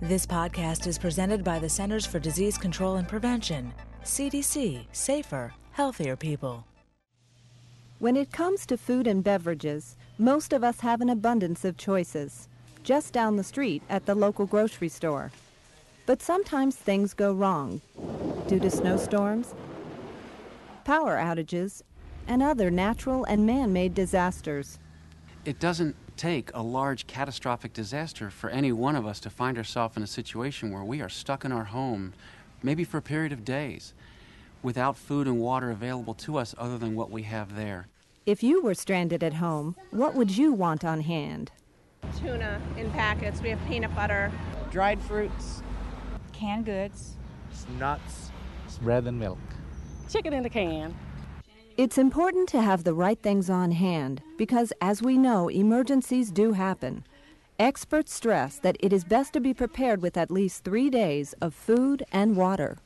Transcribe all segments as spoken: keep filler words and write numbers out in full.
This podcast is presented by the Centers for Disease Control and Prevention. C D C, safer, healthier people. When it comes to food and beverages, most of us have an abundance of choices, just down the street at the local grocery store. But sometimes things go wrong due to snowstorms, power outages, and other natural and man-made disasters. It doesn't take a large catastrophic disaster for any one of us to find ourselves in a situation where we are stuck in our home, maybe for a period of days, without food and water available to us other than what we have there. If you were stranded at home, what would you want on hand? Tuna in packets. We have peanut butter. Dried fruits. Canned goods. Nuts. Bread and milk. Chicken in the can. It's important to have the right things on hand because, as we know, emergencies do happen. Experts stress that it is best to be prepared with at least three days of food and water.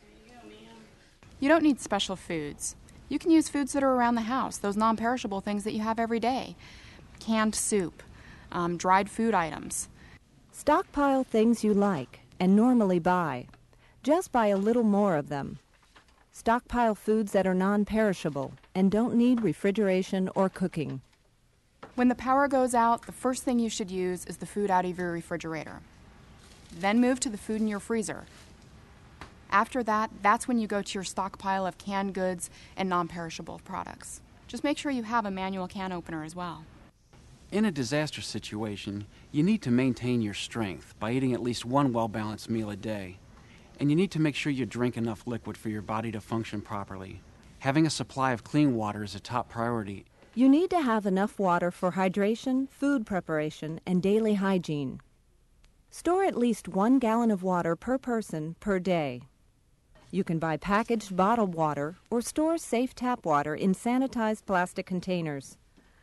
You don't need special foods. You can use foods that are around the house, those non-perishable things that you have every day. Canned soup, um, dried food items. Stockpile things you like and normally buy. Just buy a little more of them. Stockpile foods that are non-perishable and don't need refrigeration or cooking. When the power goes out, the first thing you should use is the food out of your refrigerator. Then move to the food in your freezer. After that, that's when you go to your stockpile of canned goods and non-perishable products. Just make sure you have a manual can opener as well. In a disaster situation, you need to maintain your strength by eating at least one well-balanced meal a day. And you need to make sure you drink enough liquid for your body to function properly. Having a supply of clean water is a top priority. You need to have enough water for hydration, food preparation, and daily hygiene. Store at least one gallon of water per person per day. You can buy packaged bottled water or store safe tap water in sanitized plastic containers.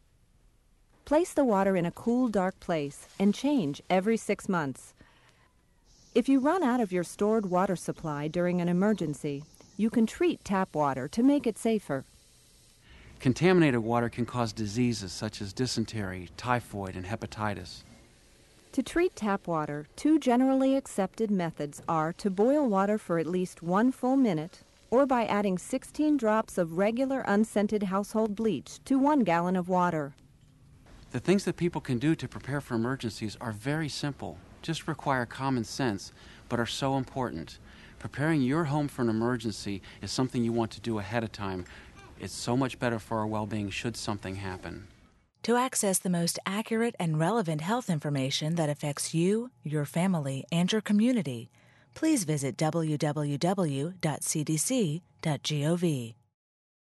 Place the water in a cool, dark place and change every six months. If you run out of your stored water supply during an emergency, you can treat tap water to make it safer. Contaminated water can cause diseases such as dysentery, typhoid, and hepatitis. To treat tap water, two generally accepted methods are to boil water for at least one full minute or by adding sixteen drops of regular unscented household bleach to one gallon of water. The things that people can do to prepare for emergencies are very simple, just require common sense, but are so important. Preparing your home for an emergency is something you want to do ahead of time. It's so much better for our well-being should something happen. To access the most accurate and relevant health information that affects you, your family, and your community, please visit w w w dot c d c dot gov.